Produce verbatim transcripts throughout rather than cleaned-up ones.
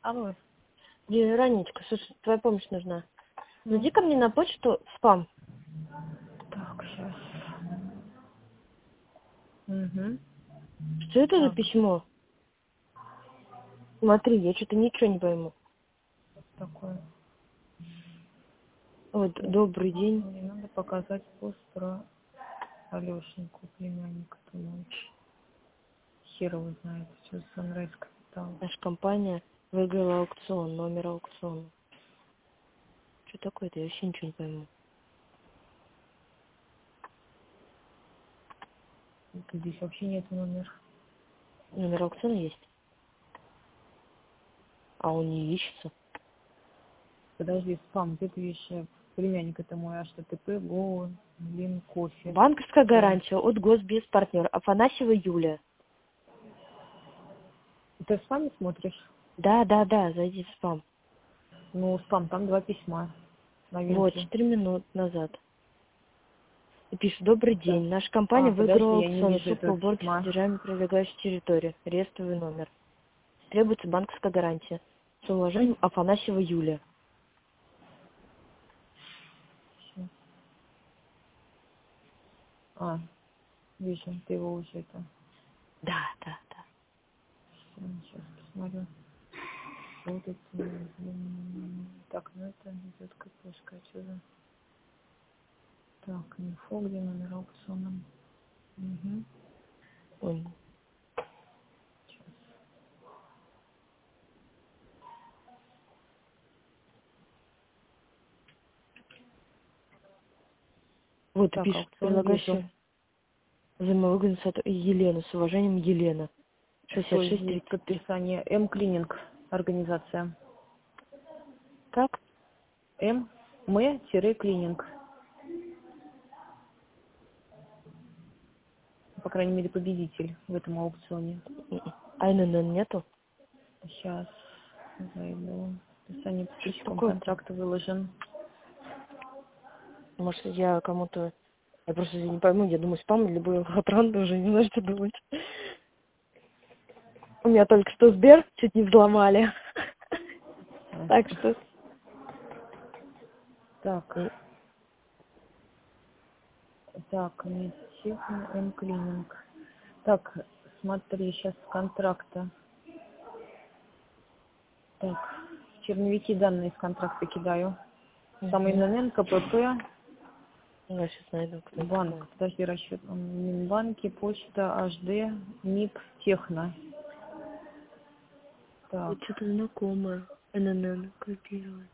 Алло. Ранечка, слушай, твоя помощь нужна. Зайди ко мне на почту спам. Так, сейчас. Угу. Что это за Так. письмо? Смотри, я что-то ничего не пойму. Такое. Вот, добрый день. Мне надо показать пост про Алешеньку, племянника Тумовича. Хер его знает, что за Sunrise Capital. Наша компания выиграла аукцион, номер аукциона. Что такое-то? Я вообще ничего не пойму. Здесь вообще нет номера. Номер аукциона есть? А он не ищется. Подожди, спам, где ты вещи? Племянник это мой, аш тэ тэ пэ, го, блин, кофе. Банковская гарантия от Госбезпартнер. Афанасьева Юлия. Ты в спаме смотришь? Да, да, да, зайди в спам. Ну, спам, там два письма. Новинки. Вот, четыре минут назад. И пишет: добрый Да. день. Наша компания А, выиграла подожди, я не аукцион вижу услуг по этого уборке письма. содержимой прилегающей территории. Реестровый номер. Требуется банковская гарантия. С уважением, Афанасьева Юлия. Щас. А, вижу, ты его уже это. Да, да, да. Сейчас посмотрю. Вот это, м, так, ну это идет КПшка отсюда. Так, инфо, где номер аукциона. Угу. Ой. Сейчас. Вот и Так, пишет: аукцион вижу. прилагающая взаимовыгодность от Елена. С уважением, Елена. шестьдесят Стой, шесть есть тридцать. подписание. М-клининг организация. Как? М-клининг. По крайней мере, победитель в этом аукционе. А эн эн эн нету? Сейчас зайду. Описание Что это подписчикам такое-то? контракта выложен. Может, я кому-то... Я просто не пойму, я думаю, спам или лохотрон, уже не знаю, что думать. У меня только что Сбер чуть не взломали. Так что... Так. Так, медтехник, М-клининг. Так, смотри, сейчас с контракта. Так, черновики данные из контракта кидаю. Самый эн эн эн, ка пэ пэ, Я сейчас найду, кто это банк, такой. подожди, расчет, Минбанки, почта, аш дэ, МИП, Техно. Так, Вот что-то знакомое. эн эн эн копировать.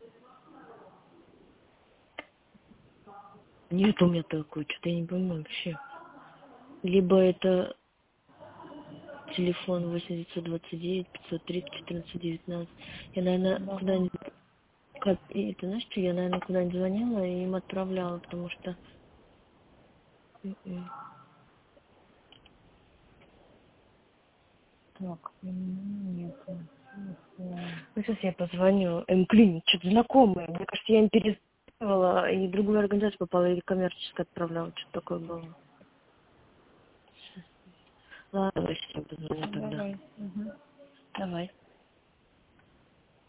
Нет у меня такой, что-то я не понимаю вообще. Либо это телефон восемь девятьсот двадцать девять пятьсот тридцать четырнадцать девятнадцать. Я, наверное, да. куда-нибудь... Как... И ты знаешь, что я, наверное, куда-нибудь звонила и им отправляла, потому что... М-м. Так, м, нету. Ну, сейчас я позвоню. М-клин, что-то знакомое. Мне кажется, я им перезвонила, и другую организацию попала, или коммерческая отправляла, что-то такое было. Ладно, давай сейчас я позвоню тогда. Давай. Угу. Давай.